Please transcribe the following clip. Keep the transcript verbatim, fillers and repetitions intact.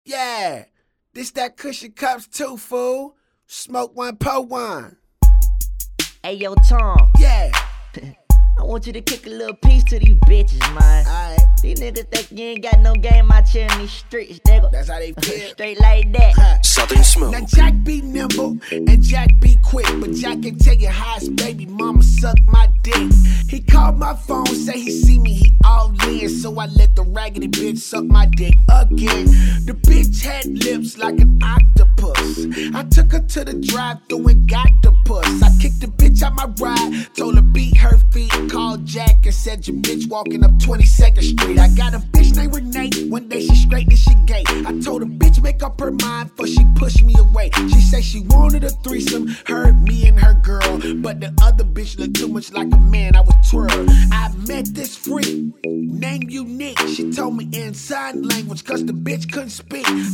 Yeah, this that cushion cups too, fool. Smoke one, pour one. Hey, yo, Tom. Yeah. I want you to kick a little piece to these bitches, man. Alright. These niggas think you ain't got no game out here in these streets, nigga. That's how they feel. Straight like that. Huh. Southern Smoke. Now Jack be nimble and Jack be quick, but Jack can tell you how his baby mama suck my dick. He called my phone, say he see me, he all in, so I let the raggedy bitch suck my dick again. The bitch had lips like an octopus. I took her to the drive-thru and got the puss. I kicked the bitch out my ride, told her beat her feet, called Jack and said your bitch walking up twenty-second street. I got a bitch named Renee, one day she straight and she gay. I told her bitch make up her mind before she pushed me away. She said she wanted a threesome, her, me and her girl, but the other bitch looked too much like a man, I was twirl. I met this freak named Unique. She told me in sign language cause the bitch couldn't speak.